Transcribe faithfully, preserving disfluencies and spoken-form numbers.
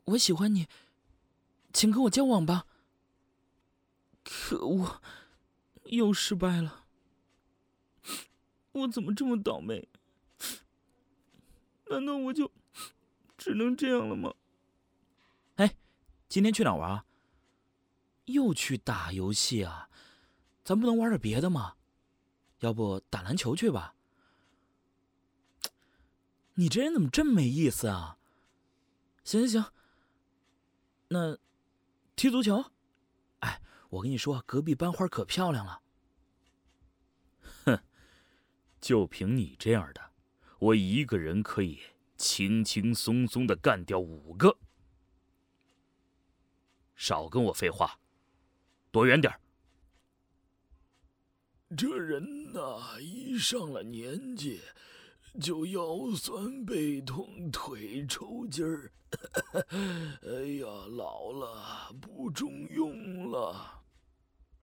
我喜欢你，请跟我交往吧。可恶，又失败了。我怎么这么倒霉？难道我就只能这样了吗？哎，今天去哪儿玩啊？又去打游戏啊？咱不能玩点别的吗？要不打篮球去吧？你这人怎么这么没意思啊？行行行，那踢足球？哎，我跟你说，隔壁班花可漂亮了。 哼，就凭你这样的，我一个人可以轻轻松松的干掉五个。少跟我废话，躲远点儿。 这人呐，一上了年纪，就腰酸背痛、腿抽筋儿。哎呀，老了不中用了。